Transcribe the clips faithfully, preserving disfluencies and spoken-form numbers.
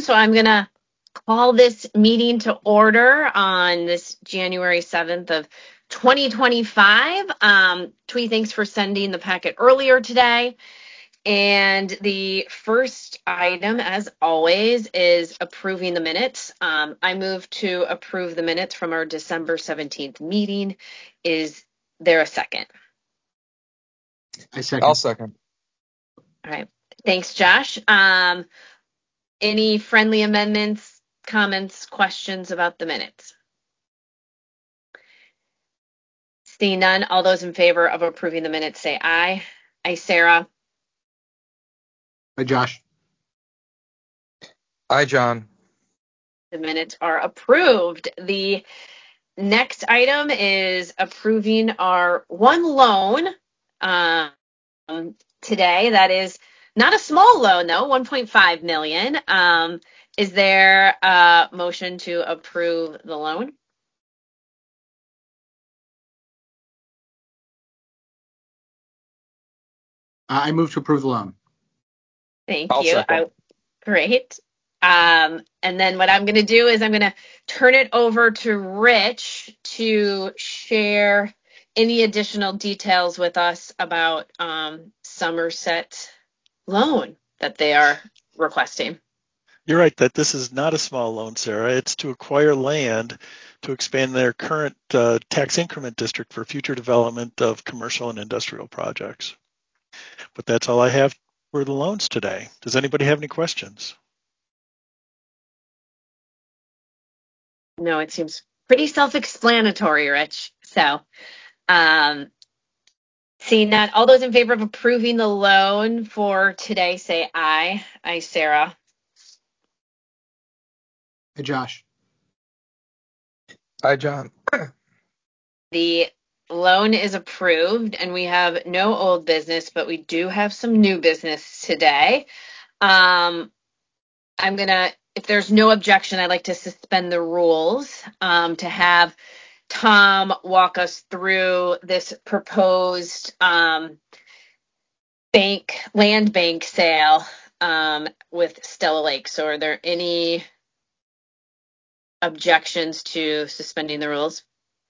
So I'm going to call this meeting to order on this January seventh of twenty twenty-five. Um, Twee, thanks for sending the packet earlier today. And the first item, as always, is approving the minutes. Um, I move to approve the minutes from our December seventeenth meeting. Is there a second? I second. I'll second. All right. Thanks, Josh. Um, any friendly amendments, comments, questions about the minutes? Seeing none, all those in favor of approving the minutes say aye. Aye, Sarah. Aye, Josh. Aye, John. The minutes are approved. The next item is approving our one loan um, today. That is not a small loan, though, one point five million dollars. Um, is there a motion to approve the loan? I move to approve the loan. Thank I'll you. second. I, great. Um, and then what I'm going to do is I'm going to turn it over to Rich to share any additional details with us about um, Somerset loan that they are requesting. You're right that this is not a small loan, Sarah. It's to acquire land to expand their current uh, tax increment district for future development of commercial and industrial projects. But that's all I have for the loans today. Does anybody have any questions? No, it seems pretty self-explanatory, Rich. So, um, seeing that, all those in favor of approving the loan for today say aye. Aye, Sarah. Aye, Josh. Aye, John. The loan is approved and we have no old business, but we do have some new business today. Um, I'm going to, if there's no objection, I'd like to suspend the rules um, to have Tom walk us through this proposed um, bank, land bank sale um, with Stella Lake. So are there any objections to suspending the rules?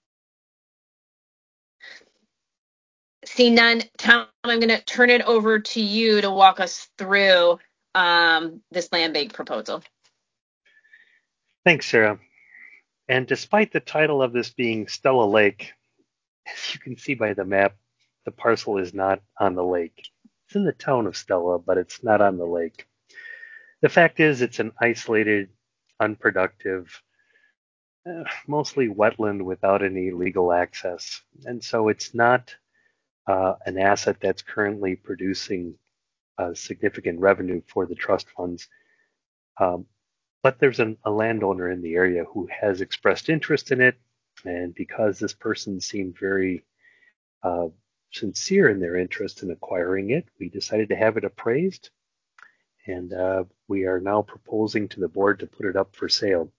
See none. Tom, I'm going to turn it over to you to walk us through um, this land bank proposal. Thanks, Sarah. And despite the title of this being Stella Lake, as you can see by the map, the parcel is not on the lake. It's in the town of Stella, but it's not on the lake. The fact is, it's an isolated, unproductive, uh, mostly wetland without any legal access. And so it's not uh, an asset that's currently producing uh, significant revenue for the trust funds. Um, but there's an, a landowner in the area who has expressed interest in it. And because this person seemed very uh, sincere in their interest in acquiring it, we decided to have it appraised. And uh, we are now proposing to the board to put it up for sale.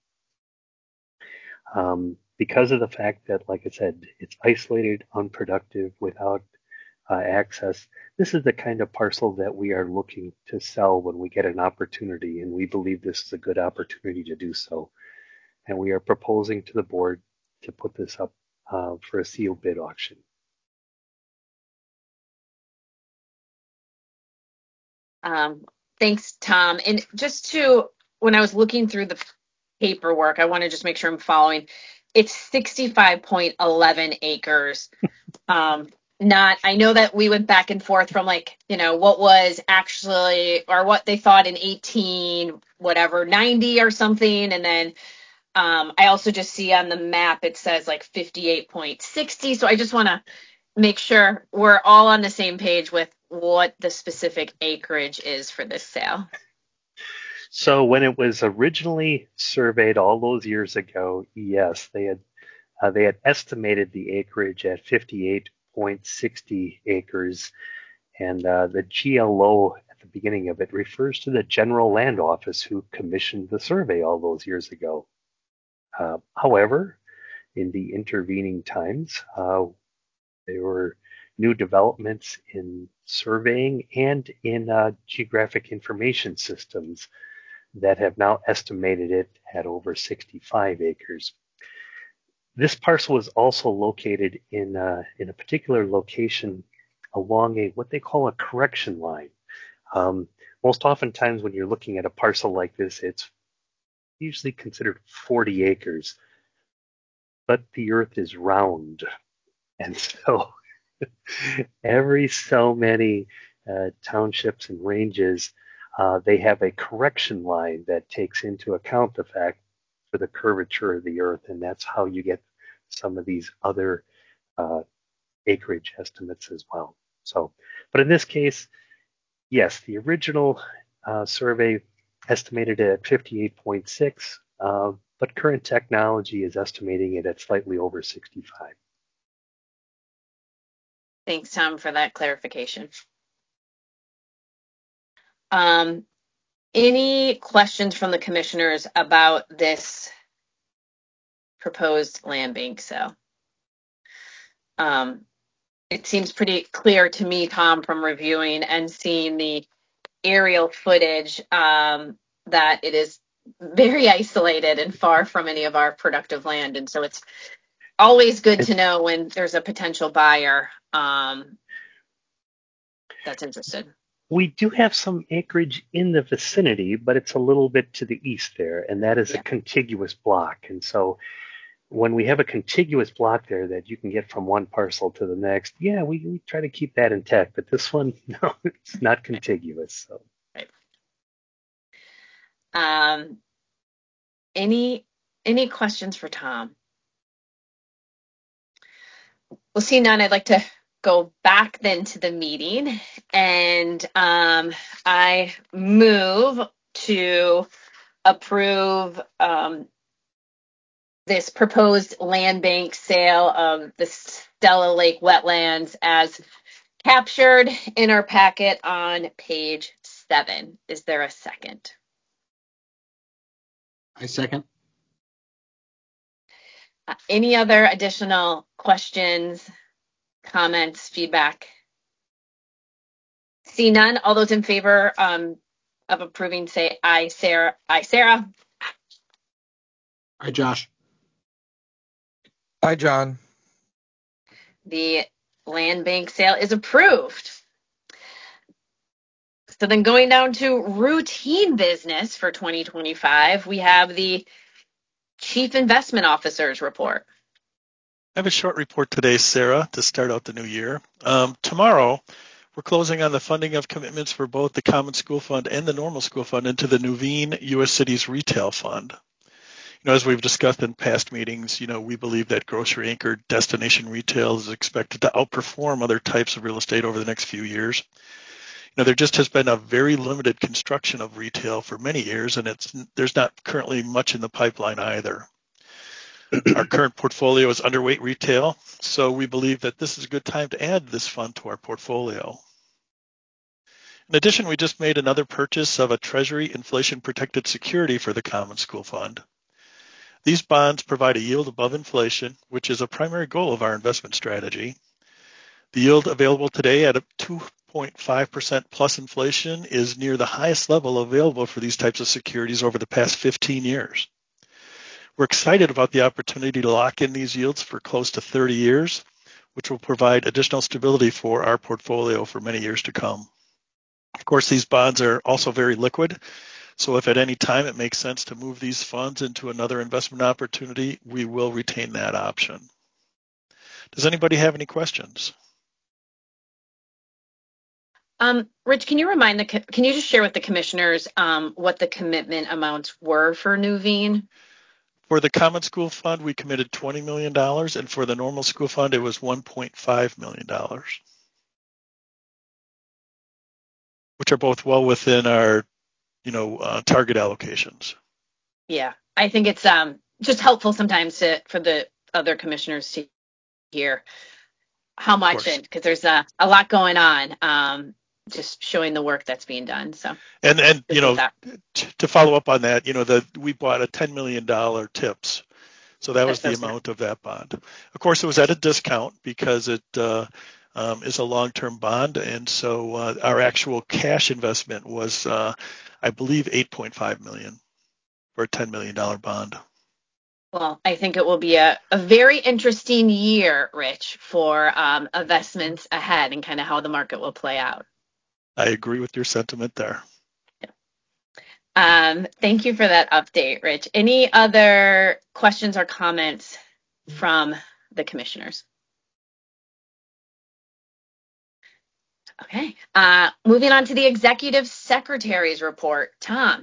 Um, because of the fact that, like I said, it's isolated, unproductive, without uh, access, this is the kind of parcel that we are looking to sell when we get an opportunity, and we believe this is a good opportunity to do so. And we are proposing to the board to put this up uh, for a sealed bid auction. Um, thanks, Tom. And just to, when I was looking through the paperwork, I want to just make sure I'm following. It's sixty-five point one one acres. Um, not, I know that we went back and forth from like, you know, what was actually, or what they thought in eighteen, whatever, ninety or something. And then um, I also just see on the map, it says like fifty-eight point six zero. So I just want to make sure we're all on the same page with what the specific acreage is for this sale. So when it was originally surveyed all those years ago, yes, they had uh, they had estimated the acreage at fifty-eight point six zero acres, and uh, the G L O at the beginning of it refers to the General Land Office who commissioned the survey all those years ago. Uh, however, in the intervening times, uh, there were new developments in surveying and in uh, geographic information systems that have now estimated it at over sixty-five acres. This parcel is also located in uh, in a particular location along a what they call a correction line. Um, most oftentimes when you're looking at a parcel like this, it's usually considered forty acres, but the earth is round. And so every so many uh, townships and ranges, uh, they have a correction line that takes into account the fact for the curvature of the earth, and that's how you get some of these other uh, acreage estimates as well. So, but in this case, yes, the original uh, survey estimated it at fifty-eight point six, uh, but current technology is estimating it at slightly over sixty-five. Thanks, Tom, for that clarification. Um, any questions from the commissioners about this proposed land bank sale? Um, it seems pretty clear to me, Tom, from reviewing and seeing the aerial footage, um, that it is very isolated and far from any of our productive land. And so it's always good to know when there's a potential buyer um, that's interested. We do have some acreage in the vicinity, but it's a little bit to the east there, and that is yeah. a contiguous block. And so when we have a contiguous block there that you can get from one parcel to the next, yeah, we, we try to keep that intact. But this one, no, it's not contiguous. So. Right. Um, any any questions for Tom? Well, see none, I'd like to go back then to the meeting, and um, I move to approve um, this proposed land bank sale of the Stella Lake wetlands as captured in our packet on page seven. Is there a second? I second. Uh, any other additional questions, comments, feedback? See none. All those in favor um, of approving say aye, Sarah. Aye, Sarah. Aye, Josh. Aye, John. The land bank sale is approved. So then going down to routine business for twenty twenty-five, we have the Chief Investment Officer's report. I have a short report today, Sarah, to start out the new year. Um, tomorrow, we're closing on the funding of commitments for both the Common School Fund and the Normal School Fund into the Nuveen U S Cities Retail Fund. You know, as we've discussed in past meetings, you know, we believe that grocery-anchored destination retail is expected to outperform other types of real estate over the next few years. You know, there just has been a very limited construction of retail for many years, and it's there's not currently much in the pipeline either. Our current portfolio is underweight retail, so we believe that this is a good time to add this fund to our portfolio. In addition, we just made another purchase of a Treasury inflation-protected security for the Common School Fund. These bonds provide a yield above inflation, which is a primary goal of our investment strategy. The yield available today at a two point five percent plus inflation is near the highest level available for these types of securities over the past fifteen years. We're excited about the opportunity to lock in these yields for close to thirty years, which will provide additional stability for our portfolio for many years to come. Of course, these bonds are also very liquid, so if at any time it makes sense to move these funds into another investment opportunity, we will retain that option. Does anybody have any questions? Um, Rich, can you remind the, can you just share with the commissioners um, what the commitment amounts were for Nuveen? For the Common School Fund, we committed twenty million dollars, and for the Normal School Fund, it was one point five million dollars, which are both well within our, you know, uh, target allocations. Yeah, I think it's um, just helpful sometimes to, for the other commissioners to hear how much, because there's a, a lot going on, um, just showing the work that's being done. So and and you know, t- to follow up on that, you know, the we bought a ten million dollars TIPS. So that was the amount of that bond. Of course, it was at a discount because it uh, um, is a long-term bond, and so uh, our actual cash investment was, uh, I believe, eight point five million dollars for a ten million dollars bond. Well, I think it will be a, a very interesting year, Rich, for um, investments ahead and kind of how the market will play out. I agree with your sentiment there. Um, thank you for that update, Rich. Any other questions or comments from the commissioners? Okay. Uh, moving on to the executive secretary's report. Tom.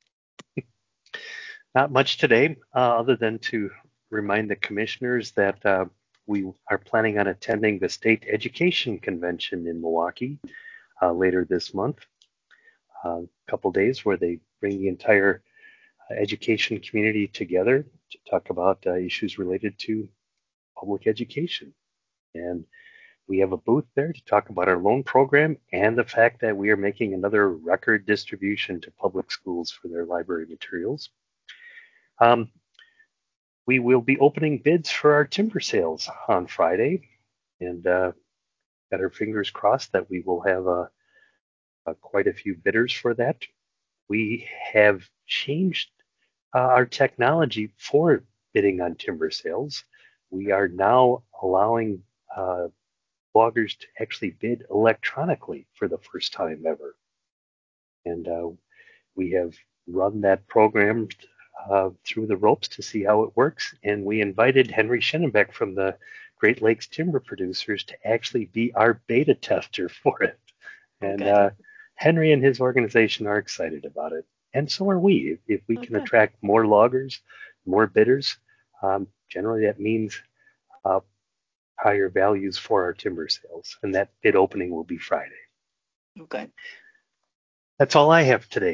Not much today, uh, other than to remind the commissioners that uh, we are planning on attending the State Education Convention in Milwaukee uh, later this month. Uh, a couple days where they bring the entire uh, education community together to talk about uh, issues related to public education. And we have a booth there to talk about our loan program and the fact that we are making another record distribution to public schools for their library materials. Um, we will be opening bids for our timber sales on Friday, and uh, got our fingers crossed that we will have uh, uh, quite a few bidders for that. We have changed uh, our technology for bidding on timber sales. We are now allowing uh, bloggers to actually bid electronically for the first time ever. And uh, we have run that program uh, through the ropes to see how it works. And we invited Henry Schenenbeck from the Great Lakes Timber Producers to actually be our beta tester for it. And Okay. uh, Henry and his organization are excited about it. And so are we. If, if we can Okay. attract more loggers, more bidders, um, generally that means uh, higher values for our timber sales. And that bid opening will be Friday. Okay. That's all I have today.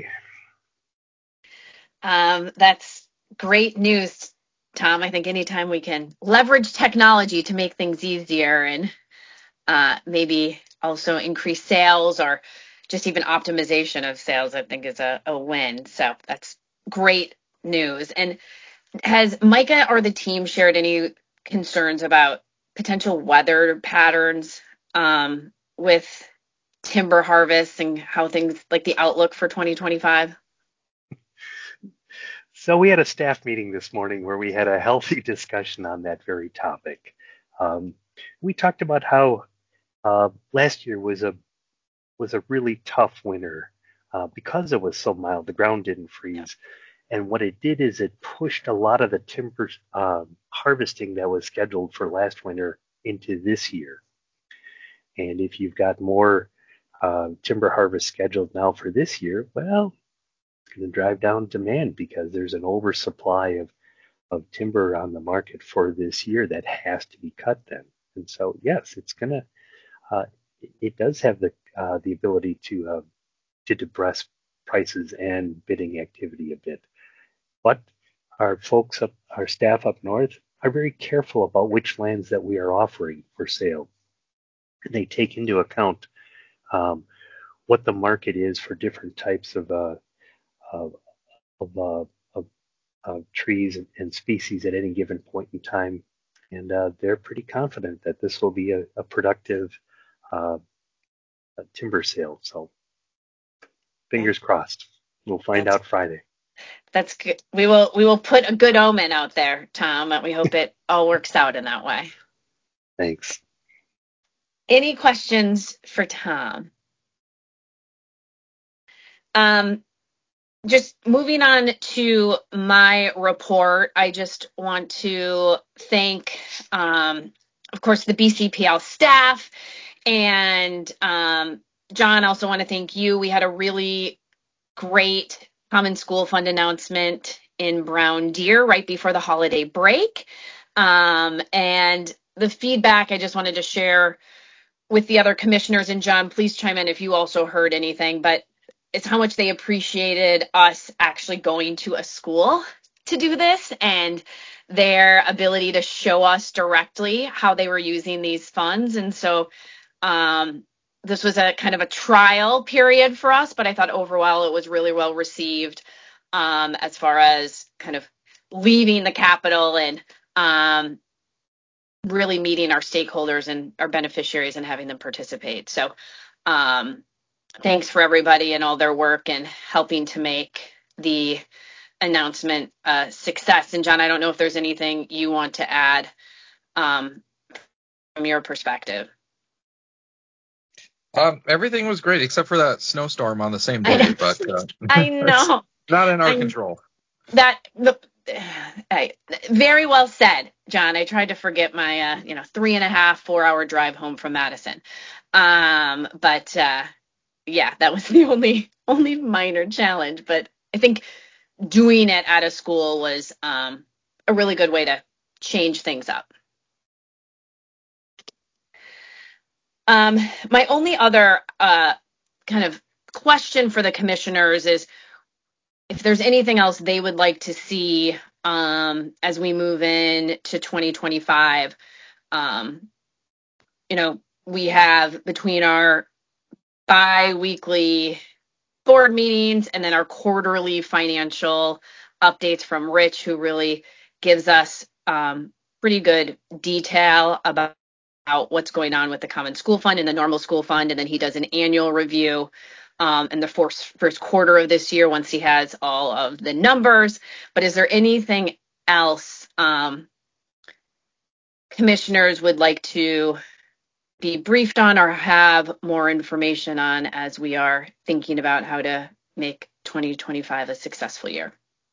Um, that's great news, Tom. I think anytime we can leverage technology to make things easier and uh, maybe also increase sales or just even optimization of sales, I think is a, a win. So that's great news. And has Micah or the team shared any concerns about potential weather patterns um, with timber harvests and how things like the outlook for twenty twenty-five? So we had a staff meeting this morning where we had a healthy discussion on that very topic. Um, we talked about how uh, last year was a was a really tough winter uh, because it was so mild. The ground didn't freeze, and what it did is it pushed a lot of the timber uh, harvesting that was scheduled for last winter into this year. And if you've got more uh, timber harvest scheduled now for this year, well, it's going to drive down demand because there's an oversupply of of timber on the market for this year that has to be cut then. And so, yes, it's going to, uh, it does have the uh, the ability to uh, to depress prices and bidding activity a bit. But our folks up, our staff up north are very careful about which lands that we are offering for sale. And they take into account um, what the market is for different types of uh, of of, uh, of of trees and species at any given point in time. And uh, they're pretty confident that this will be a, a productive uh, a timber sale. So fingers crossed. We'll find That's out Friday. that's good. We will we will put a good omen out there, Tom, and we hope it all works out in that way. Thanks. Any questions for Tom? Um, just moving on to my report, I just want to thank, um, of course, the B C P L staff. And um, John, I also want to thank you. We had a really great Common School Fund announcement in Brown Deer right before the holiday break. Um, and the feedback I just wanted to share with the other commissioners, and John, please chime in if you also heard anything, but it's how much they appreciated us actually going to a school to do this and their ability to show us directly how they were using these funds. And so um, this was a kind of a trial period for us, but I thought overall it was really well received um, as far as kind of leaving the Capitol and um, really meeting our stakeholders and our beneficiaries and having them participate. So um, thanks for everybody and all their work and helping to make the announcement a success. And John, I don't know if there's anything you want to add um, from your perspective. Um, everything was great except for that snowstorm on the same I day, know. but uh, I know. not in our I, control. That the I, very well said, John. I tried to forget my uh, you know three and a half, four hour drive home from Madison, um, but uh, yeah, that was the only only minor challenge. But I think doing it at a school was um, a really good way to change things up. Um, my only other uh, kind of question for the commissioners is if there's anything else they would like to see um, as we move in to twenty twenty-five. Um, you know, we have between our bi-weekly board meetings and then our quarterly financial updates from Rich, who really gives us um, pretty good detail about what's going on with the Common School Fund and the Normal School Fund. And then he does an annual review um, in the first, first quarter of this year once he has all of the numbers. But is there anything else um, commissioners would like to be briefed on or have more information on as we are thinking about how to make twenty twenty-five a successful year?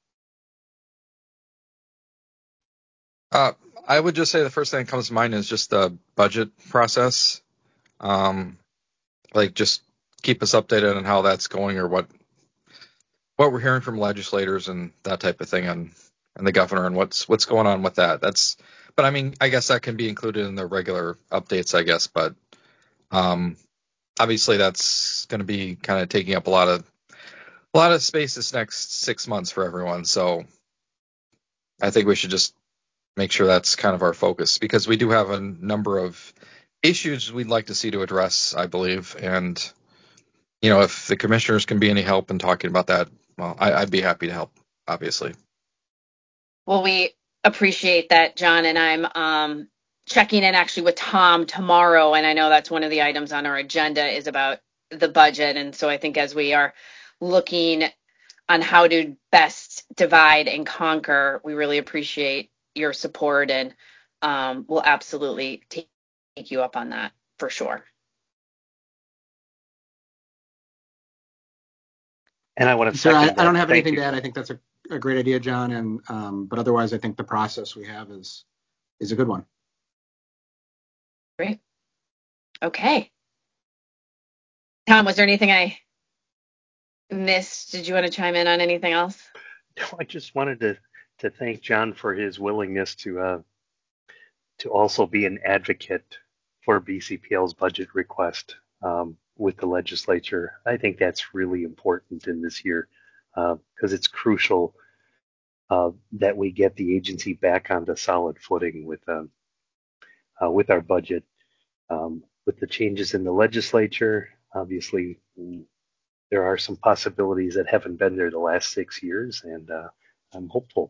Uh, I would just say the first thing that comes to mind is just the budget process. Um, like just keep us updated on how that's going or what what we're hearing from legislators and that type of thing, and and the governor and what's what's going on with that. That's, but I mean, I guess that can be included in the regular updates, I guess. But um, obviously, that's going to be kind of taking up a lot of a lot of space this next six months for everyone. So I think we should just make sure that's kind of our focus because we do have a number of issues we'd like to see to address, I believe. And, you know, if the commissioners can be any help in talking about that, well, I, I'd be happy to help, obviously. Well, we appreciate that, John, and I'm um, checking in actually with Tom tomorrow, and I know that's one of the items on our agenda is about the budget. And so I think as we are looking on how to best divide and conquer, we really appreciate your support, and um, we'll absolutely take, take you up on that for sure. And I want to So second I, that. I don't have Thank anything you. to add. I think that's a, a great idea, John. And um, but otherwise, I think the process we have is is a good one. Great. Okay. Tom, was there anything I missed? Did you want to chime in on anything else? No, I just wanted to to thank John for his willingness to uh, to also be an advocate for B C P L's budget request um, with the legislature. I think that's really important in this year because uh, it's crucial uh, that we get the agency back onto solid footing with um, uh, with our budget. Um, with the changes in the legislature, obviously there are some possibilities that haven't been there the last six years, and uh, I'm hopeful.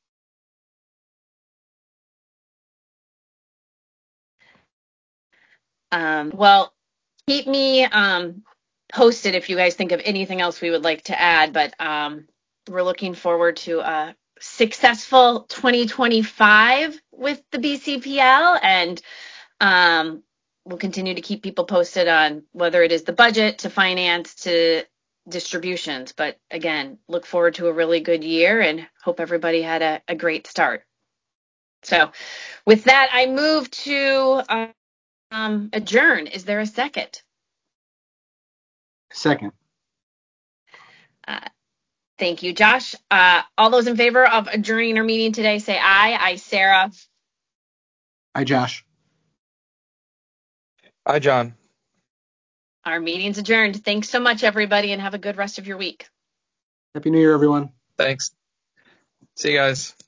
Um, well, keep me um, posted if you guys think of anything else we would like to add, but um, we're looking forward to a successful twenty twenty-five with the B C P L, and um, we'll continue to keep people posted on whether it is the budget to finance to distributions. But again, look forward to a really good year and hope everybody had a, a great start. So with that, I move to uh, um, adjourn. Is there a second? Second. Uh, thank you, Josh. Uh, all those in favor of adjourning our meeting today, say aye. Aye, Sarah. Hi, Josh. Hi, John. Our meeting's adjourned. Thanks so much, everybody, and have a good rest of your week. Happy New Year, everyone. Thanks. See you guys.